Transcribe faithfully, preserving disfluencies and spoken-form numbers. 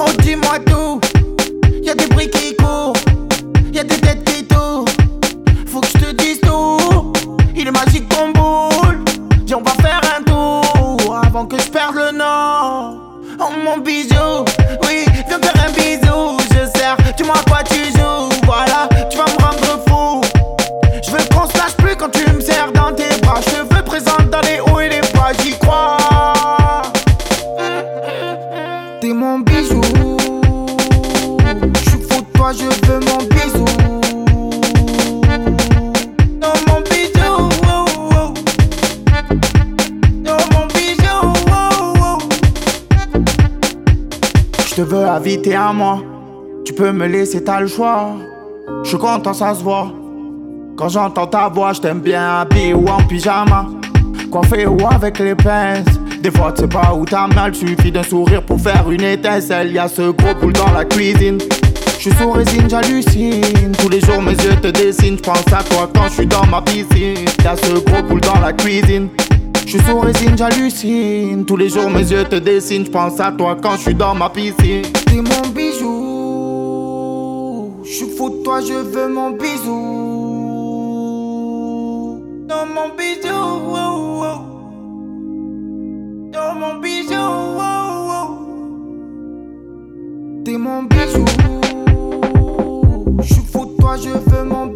Oh dis-moi tout, y'a des bruits qui courent, y'a des têtes qui tournent. Faut que je te dise tout, il est magique ton boule. Dis on va faire un tour avant que je perde le nord. Oh mon bijou, oui, viens faire un bisou. Je sers, dis-moi à quoi tu joues. Voilà, tu vas me rendre fou. Je veux qu'on se lâche plus quand tu me serres dans tes bras. Je te veux présente dans les hauts et les bas, j'y crois. T'es mon bijou, j'suis fou de toi, je veux mon bisou. Oh mon bijou, oh, oh. Oh mon bijou, oh, oh. J'te veux inviter à moi, tu peux me laisser, t'as le choix. J'suis content, ça se voit. Quand j'entends ta voix, j't'aime bien habillé ou en pyjama, coiffé ou avec les pinces. Des fois tu sais pas où t'as mal, suffit d'un sourire pour faire une étincelle. Y'a ce gros boule dans la cuisine. J'suis sous résine, j'hallucine. Tous les jours mes yeux te dessinent. J'pense à toi quand j'suis dans ma piscine. Y'a ce gros boule dans la cuisine. J'suis sous résine, j'hallucine. Tous les jours mes yeux te dessinent. J'pense à toi quand j'suis dans ma piscine. T'es mon bijou, j'suis fou de toi, je veux mon bisou. Oh mon bijou, oh, oh. Oh mon bijou, oh, oh. T'es mon bijou, j'suis fou de toi, je veux mon bijou.